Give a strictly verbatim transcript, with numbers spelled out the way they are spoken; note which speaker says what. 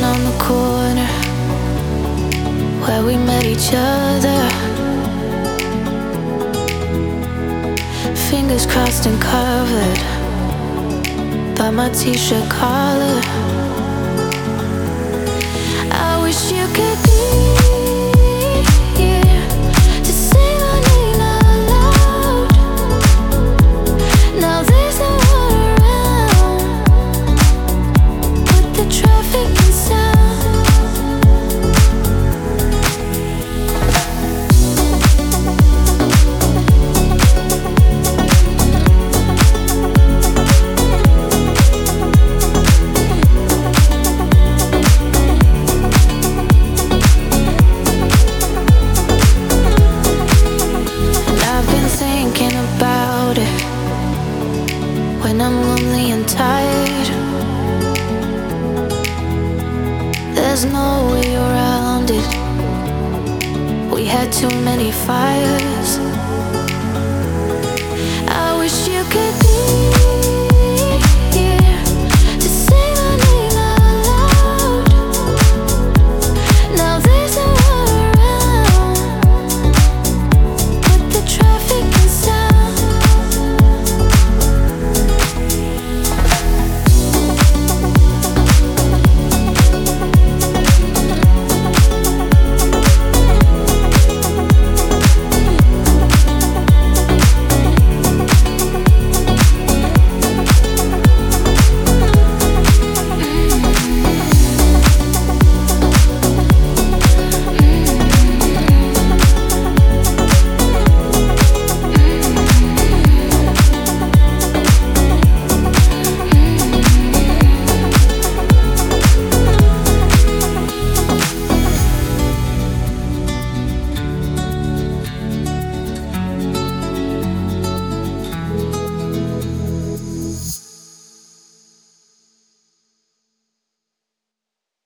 Speaker 1: on the corner where we met each other. Fingers crossed and covered by my t-shirt collar. I wish you could be here to say my name out loud. Now there's no one around but the traffic and sound. Thinking about it when I'm lonely and tired. There's no way around it. We had too many fires. I wish you could be